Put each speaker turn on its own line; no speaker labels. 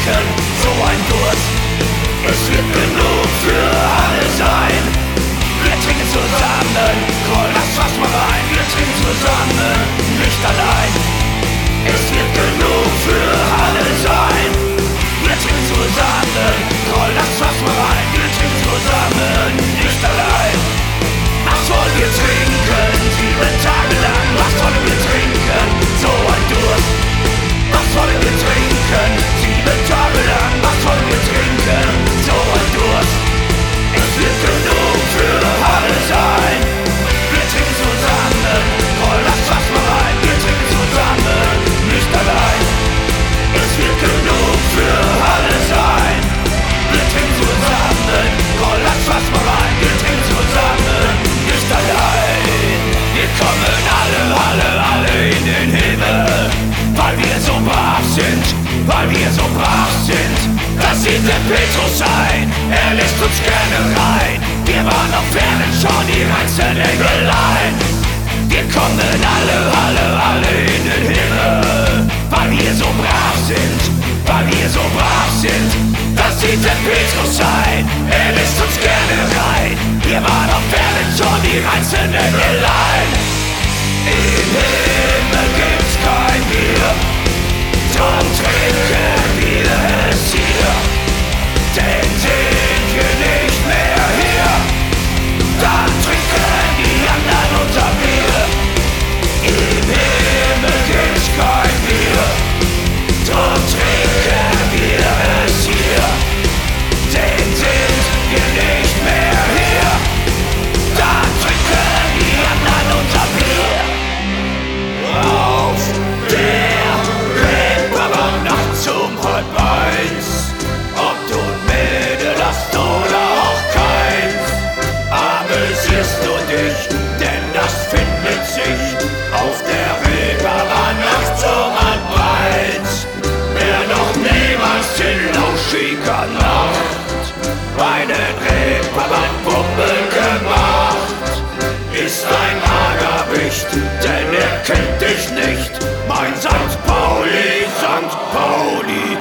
trinken, so ein Durst. Es wird genug für alle sein. Wir trinken zusammen, roll das Fass mal rein. Wir trinken zusammen, nicht allein. Es wird genug für alle sein. Wir trinken zusammen, roll das Fass mal rein. Wir trinken zusammen, nicht allein. Was wollen wir trinken? 7 Tage lang, was wollen wir trinken? So ein Durst. Was wollen wir trinken? 7 Tage lang, was wollen wir trinken? So ein Durst. Es wird genug für alle sein. Wir trinken zusammen, roll das Fass mal rein. Wir trinken zusammen, nicht allein. Es wird genug für alle sein. Wir trinken zusammen, roll das Fass mal rein. Wir trinken zusammen, nicht allein. Wir kommen alle in den Himmel, weil wir so brav sind, das sieht der Petrus ein, er lässt uns gerne rein. Wir waren auf Erden schon die reinsten Engelein. Wir kommen alle in den Himmel, weil wir so brav sind, das sieht der Petrus ein, er lässt uns gerne rein. Wir waren auf Erden schon die reinsten Engelein. Im Himmel gibt's kein Bier, drum trinken wir es hier, denn sind wir nicht mehr hier, dann trinken die anderen unser Bier. Im Himmel gibt's kein Bier, drum trinken wir es hier, denn sind wir nicht mehr hier, dann trinken die anderen unser Bier. Auf der Reeperbahn nachts um 12:30, ob du Mädel hast oder auch keins, amüsierst du dich, denn das findet sich auf der Reeperbahn nachts um 12:30. Wer noch niemals in lauschiger Nacht einen Reeperbahn-Bummel gemacht, ist ein Magerwicht, denn er kennt dich nicht, mein St. Pauli, St. Pauli.